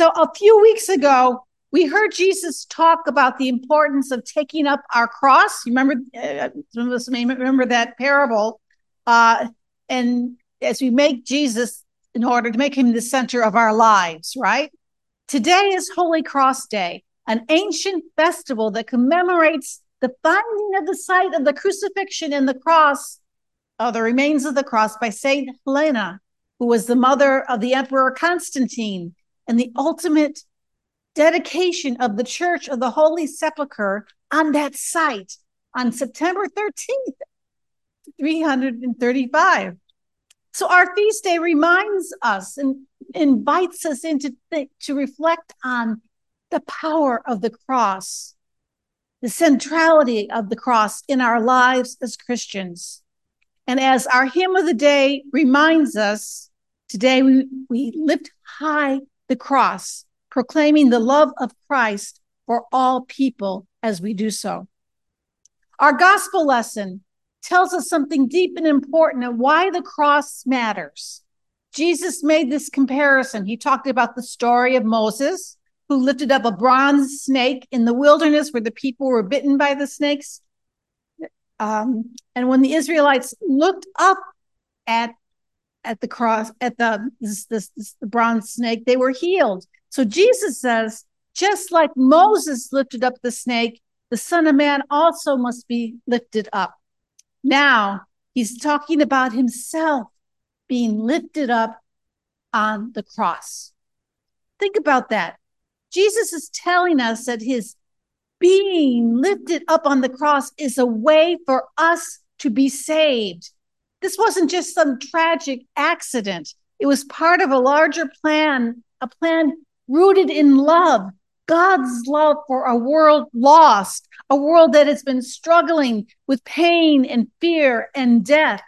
So a few weeks ago, we heard Jesus talk about the importance of taking up our cross. You remember, some of us may remember that parable. And as we make Jesus, in order to make him the center of our lives, right? Today is Holy Cross Day, an ancient festival that commemorates the finding of the site of the crucifixion and the cross, the remains of the cross, by Saint Helena, who was the mother of the Emperor Constantine, and the ultimate dedication of the Church of the Holy Sepulchre on that site on September 13th, 335. So our feast day reminds us and invites us to reflect on the power of the cross, the centrality of the cross in our lives as Christians. And as our hymn of the day reminds us, today we lift high the cross, proclaiming the love of Christ for all people as we do so. Our gospel lesson tells us something deep and important and why the cross matters. Jesus made this comparison. He talked about the story of Moses, who lifted up a bronze snake in the wilderness where the people were bitten by the snakes. And when the Israelites looked up at the cross, at the bronze snake, they were healed. So Jesus says, just like Moses lifted up the snake, the Son of Man also must be lifted up. Now, he's talking about himself being lifted up on the cross. Think about that. Jesus is telling us that his being lifted up on the cross is a way for us to be saved. This wasn't just some tragic accident. It was part of a larger plan, a plan rooted in love, God's love for a world lost, a world that has been struggling with pain and fear and death.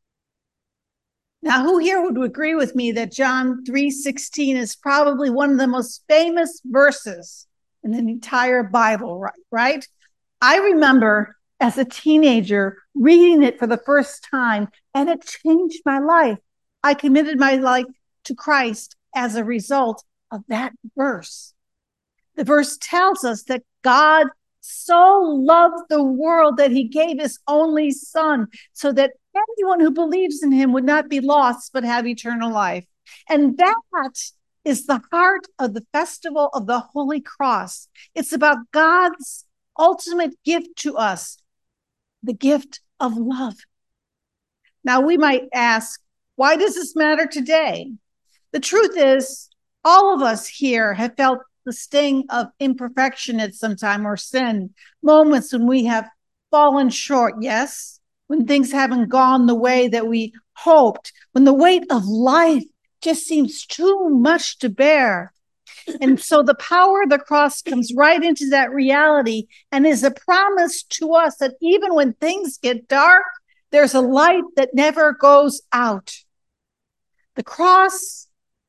Now, who here would agree with me that John 3:16 is probably one of the most famous verses in the entire Bible, right? I remember as a teenager reading it for the first time, and it changed my life. I committed my life to Christ as a result of that verse. The verse tells us that God so loved the world that he gave his only son so that anyone who believes in him would not be lost but have eternal life. And that is the heart of the festival of the Holy Cross. It's about God's ultimate gift to us, the gift of love. Now, we might ask, why does this matter today? The truth is, all of us here have felt the sting of imperfection at some time, or sin, moments when we have fallen short, yes, when things haven't gone the way that we hoped, when the weight of life just seems too much to bear. And so the power of the cross comes right into that reality and is a promise to us that even when things get dark, there's a light that never goes out. The cross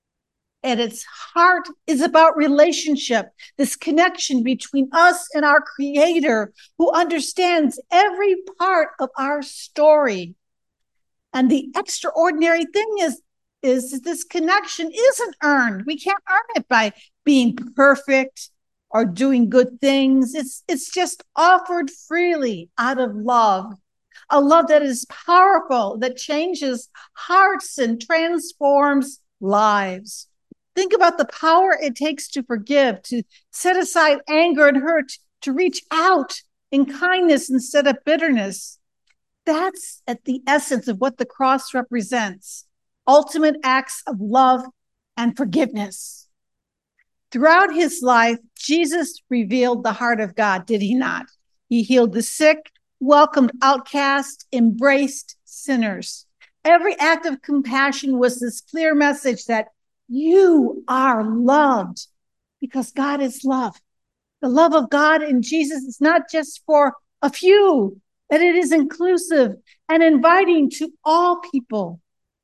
at its heart is about relationship, this connection between us and our Creator, who understands every part of our story. And the extraordinary thing is this connection isn't earned. We can't earn it by being perfect or doing good things. It's just offered freely out of love, a love that is powerful, that changes hearts and transforms lives. Think about the power it takes to forgive, to set aside anger and hurt, to reach out in kindness instead of bitterness. That's at the essence of what the cross represents, ultimate acts of love and forgiveness. Throughout his life, Jesus revealed the heart of God, did he not? He healed the sick, welcomed outcasts, embraced sinners. Every act of compassion was this clear message that you are loved because God is love. The love of God in Jesus is not just for a few, but it is inclusive and inviting to all people,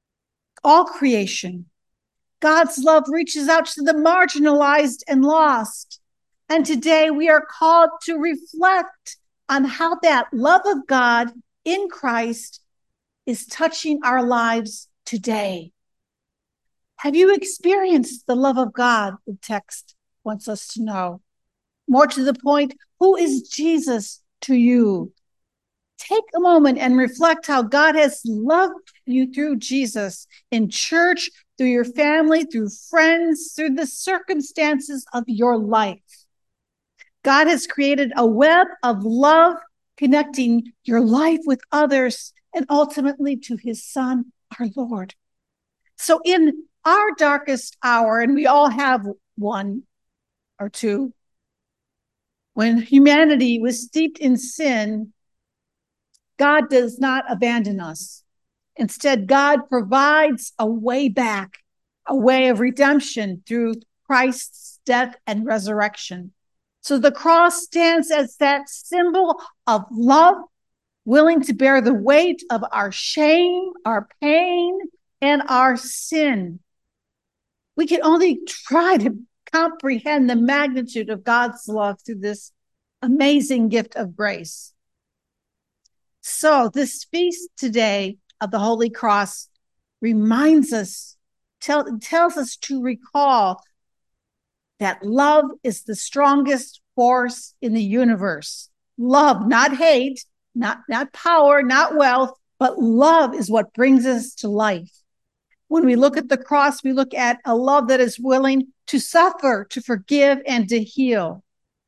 all creation. God's love reaches out to the marginalized and lost. And today we are called to reflect on how that love of God in Christ is touching our lives today. Have you experienced the love of God? The text wants us to know. More to the point, who is Jesus to you? Take a moment and reflect how God has loved you through Jesus in church, through your family, through friends, through the circumstances of your life. God has created a web of love connecting your life with others and ultimately to his Son, our Lord. So in our darkest hour, and we all have one or two, when humanity was steeped in sin, God does not abandon us. Instead, God provides a way back, a way of redemption through Christ's death and resurrection. So the cross stands as that symbol of love, willing to bear the weight of our shame, our pain, and our sin. We can only try to comprehend the magnitude of God's love through this amazing gift of grace. So this feast today of the Holy Cross reminds us, tells us to recall that love is the strongest force in the universe. Love, not hate, not power, not wealth, but love is what brings us to life. When we look at the cross, we look at a love that is willing to suffer, to forgive, and to heal.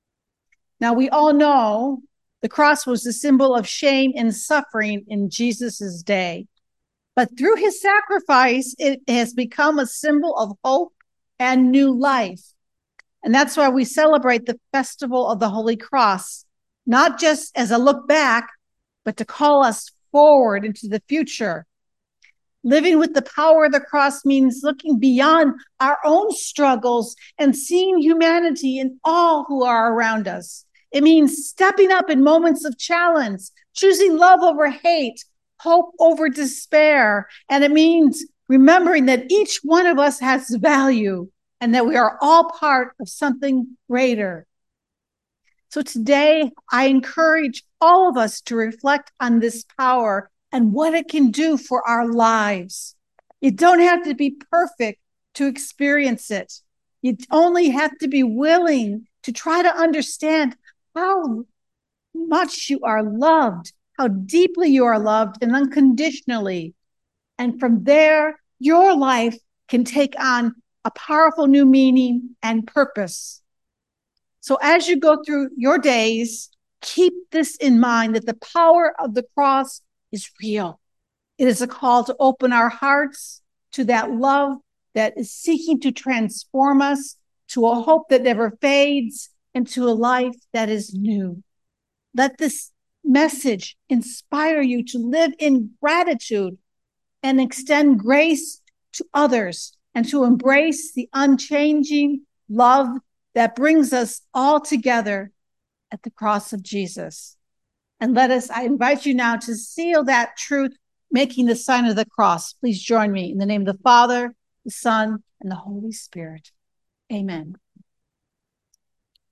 Now, we all know the cross was the symbol of shame and suffering in Jesus's day. But through his sacrifice, it has become a symbol of hope and new life. And that's why we celebrate the festival of the Holy Cross, not just as a look back, but to call us forward into the future. Living with the power of the cross means looking beyond our own struggles and seeing humanity in all who are around us. It means stepping up in moments of challenge, choosing love over hate, hope over despair. And it means remembering that each one of us has value and that we are all part of something greater. So today, I encourage all of us to reflect on this power and what it can do for our lives. You don't have to be perfect to experience it. You only have to be willing to try to understand how much you are loved, how deeply you are loved and unconditionally. And from there, your life can take on a powerful new meaning and purpose. So as you go through your days, keep this in mind that the power of the cross is real. It is a call to open our hearts to that love that is seeking to transform us to a hope that never fades and to a life that is new. Let this message inspire you to live in gratitude and extend grace to others and to embrace the unchanging love that brings us all together at the cross of Jesus. And I invite you now to seal that truth, making the sign of the cross. Please join me in the name of the Father, the Son, and the Holy Spirit. Amen.